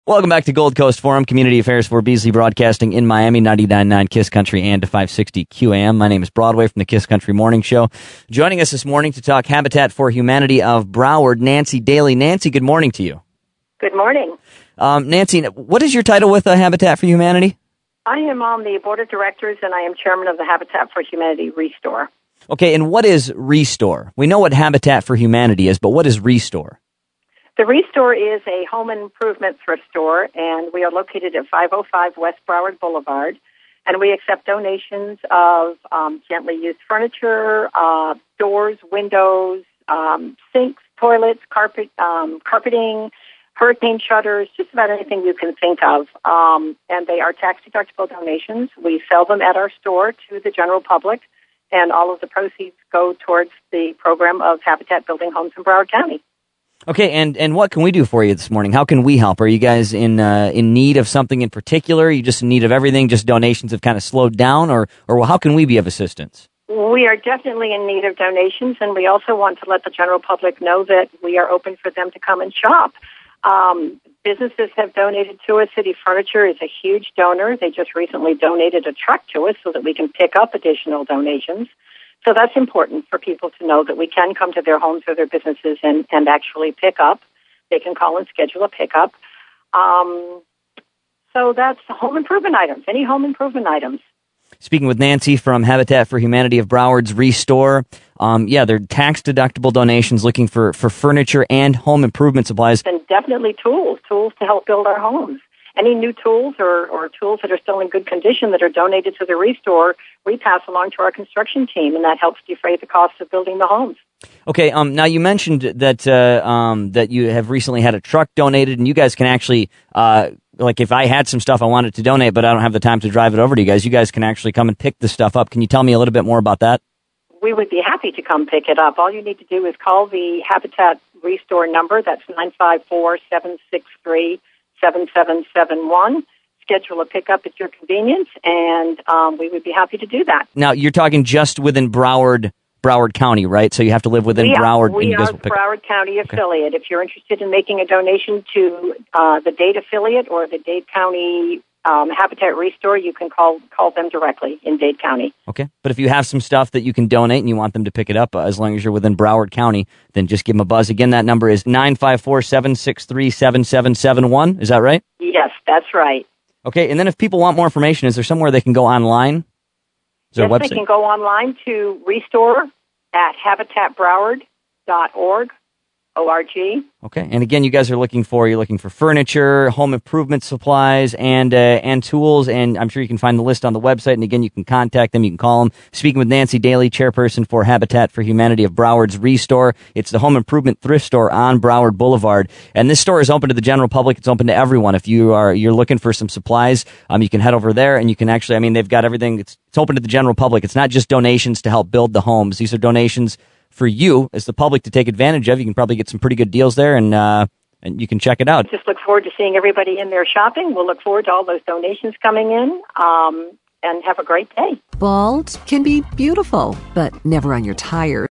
Welcome back to Gold Coast Forum, Community Affairs for Beasley Broadcasting in Miami, 99.9 KISS Country and 560 QAM. My name is Broadway from the KISS Country Morning Show. Joining us this morning to talk Habitat for Humanity of Broward, Nancy Daly. Nancy, good morning to you. Good morning. Nancy, what is your title with Habitat for Humanity? I am on the board of directors, and I am chairman of the Habitat for Humanity Restore. Okay, and what is Restore? We know what Habitat for Humanity is, but what is Restore? The Restore is a home improvement thrift store, and we are located at 505 West Broward Boulevard, and we accept donations of gently used furniture, doors, windows, sinks, toilets, carpeting, hurricane shutters, just about anything you can think of. And they are tax-deductible donations. We sell them at our store to the general public, and all of the proceeds go towards the program of Habitat building homes in Broward County. Okay, and what can we do for you this morning? How can we help? Are you guys in need of something in particular? Are you just in need of everything? Just donations have kind of slowed down, or how can we be of assistance? We are definitely in need of donations, and we also want to let the general public know that we are open for them to come and shop. Businesses have donated to us. City Furniture is a huge donor. They just recently donated a truck to us so that we can pick up additional donations. So that's important for people to know that we can come to their homes or their businesses and actually pick up. They can call and schedule a pickup. So that's home improvement items, any home improvement items. Speaking with Nancy from Habitat for Humanity of Broward's Restore. They're tax-deductible donations looking for furniture and home improvement supplies. And definitely tools to help build our homes. Any new tools or tools that are still in good condition that are donated to the Restore, we pass along to our construction team, and that helps defray the cost of building the homes. Okay, now you mentioned that that you have recently had a truck donated, and you guys can actually, like if I had some stuff I wanted to donate, but I don't have the time to drive it over to you guys can actually come and pick the stuff up. Can you tell me a little bit more about that? We would be happy to come pick it up. All you need to do is call the Habitat Restore number. That's 954-763-7771. Schedule a pickup at your convenience, and we would be happy to do that. Now, you're talking just within Broward County, right? So you have to live within Broward. We are a Broward County affiliate. If you're interested in making a donation to the Dade affiliate or the Dade County Habitat Restore, you can call them directly in Dade County. Okay. But if you have some stuff that you can donate and you want them to pick it up, as long as you're within Broward County, then just give them a buzz. Again, that number is 954-763-7771. Is that right? Yes, that's right. Okay. And then if people want more information, is there somewhere they can go online? Is there a website? They can go online to Restore at habitatbroward.org. O-R-G. Okay, and again, you're looking for furniture, home improvement supplies, and tools, and I'm sure you can find the list on the website, and again, you can contact them, you can call them. Speaking with Nancy Daly, chairperson for Habitat for Humanity of Broward's Restore. It's the home improvement thrift store on Broward Boulevard, and this store is open to the general public. It's open to everyone. If you're looking for some supplies, you can head over there, and you can actually, they've got everything. It's open to the general public. It's not just donations to help build the homes. These are donations for you as the public to take advantage of. You can probably get some pretty good deals there, and you can check it out. Just look forward to seeing everybody in there shopping. We'll look forward to all those donations coming in, and have a great day. Bald can be beautiful, but never on your tires.